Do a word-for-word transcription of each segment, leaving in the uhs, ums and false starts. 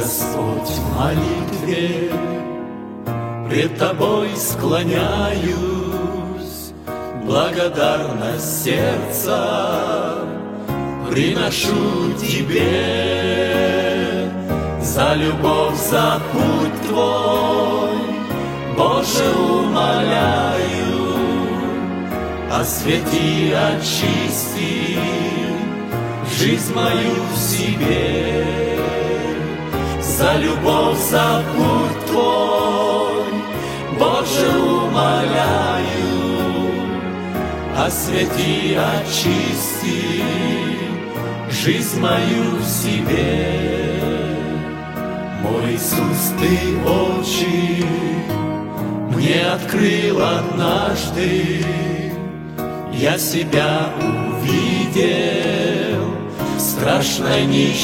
Господь, в молитве пред Тобой склоняюсь, благодарность сердца приношу Тебе за любовь, за путь Твой, Боже, умоляю, освети, очисти жизнь мою в себе. За любовь, за путь Твой, Боже, умоляю, освети, очисти жизнь мою в себе. Мой Иисус, Ты очи мне открыл однажды, я себя увидел в страшной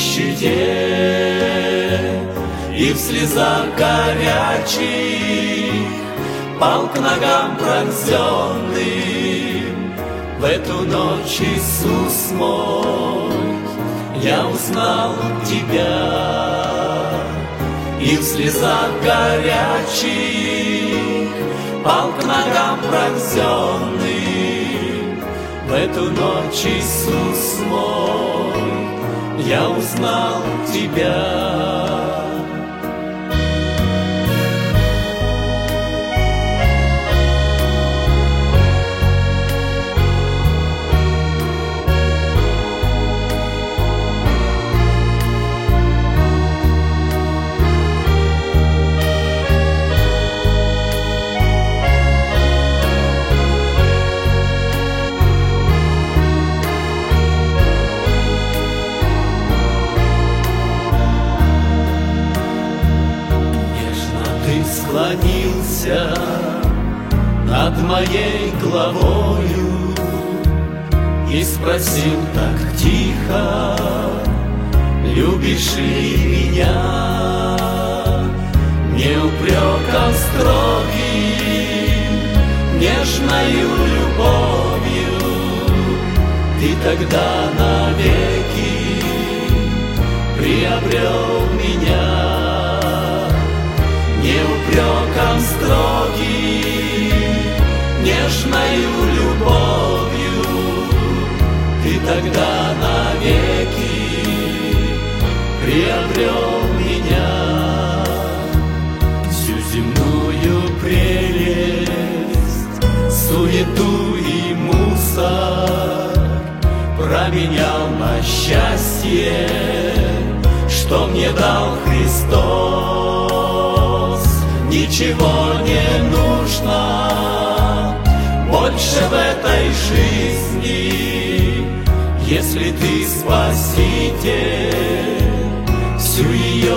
нищете, и в слезах горячих пал к ногам пронзенным. В эту ночь, Иисус мой, я узнал Тебя, и в слезах горячих пал к ногам пронзенным. В эту ночь, Иисус мой, я узнал Тебя. Склонился над моей головою и спросил так тихо: любишь ли меня? Не упреком строгим, нежною любовью Ты тогда навеки приобрел меня. Не упреком строгим, нежною любовью Ты тогда навеки приобрел меня. Всю земную прелесть, суету и мусор променял на счастье, что мне дал Христос. Ничего не нужно больше в этой жизни, если Ты, Спаситель, всю ее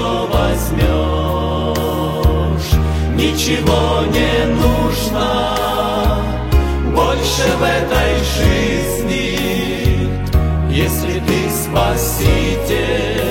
возьмешь. Ничего не нужно больше в этой жизни, если Ты, Спаситель,